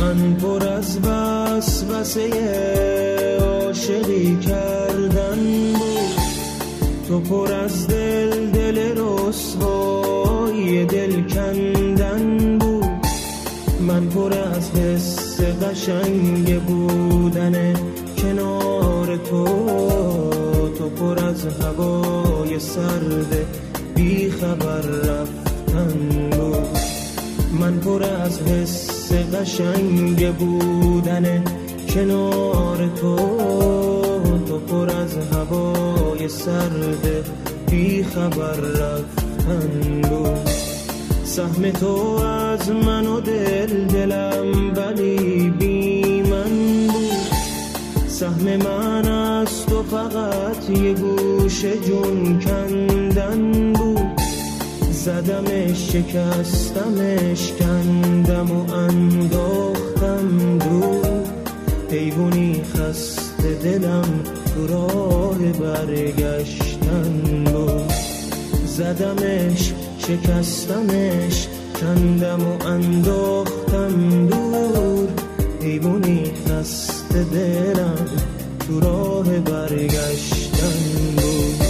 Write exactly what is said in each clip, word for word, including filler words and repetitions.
من پر از وسوسه عاشقی کردن بود، تو پر از دل دل رسوایی دل کندن بود. من پر از حس قشنگ بودن کنار تو، تو پر از هوای سرد بی خبر رفتن بود. من پر از حس قشنگ بودن کنار تو، تو پر از هوای سرد بی خبر رفتن بود. سهم تو از من و دل دلم ولی بی من بود، سهم من از تو فقط یه گوش جون کندن بود. زدمش شکستمش کندم و انداختم دور، حیوانی خسته دلم تو راه برگشتن بود. زدمش شکستمش کندم و انداختم دور، حیوانی خسته دلم تو راه برگشتن بود.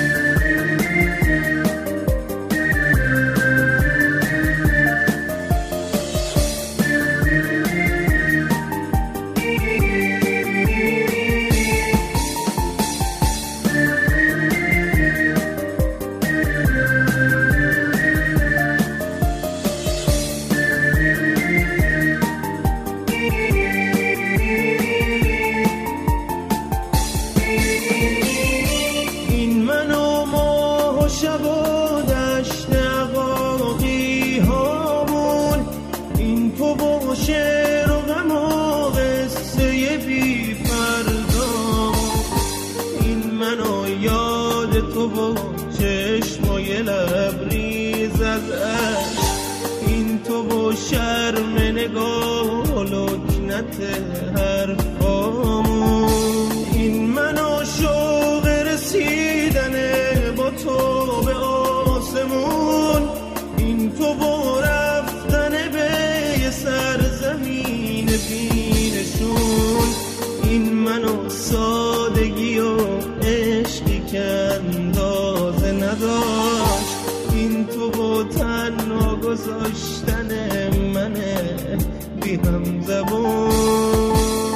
شب و دشت عقاقی هامون، این تو و شعر و غم و قصه بی فردامون. این من و یاد تو و چشمای لبریز از عشق، این تو و شرم نگاه و لکنت حرفامون. این من و شوق رسیدن با تو به آسمون، این تو با رفتن به یه سرزمین بینشون. این من و سادگی و عشقی که اندازه نداشت، این تو با تنها گذاشتن من بی هم زبون.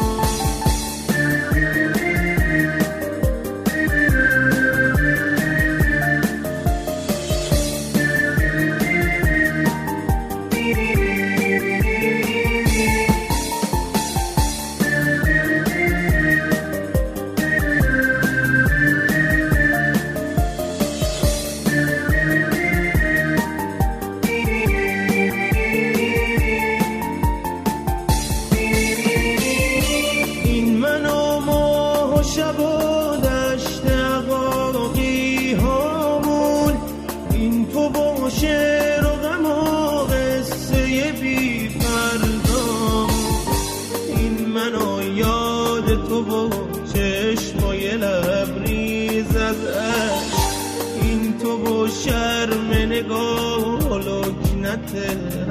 شب و دشت عقاقی هامون، این تو با شعر و غم و قصه بی فردامون. این من و یاد تو و چشمای لبریز از عشق، این تو و شرم نگاه و لکنت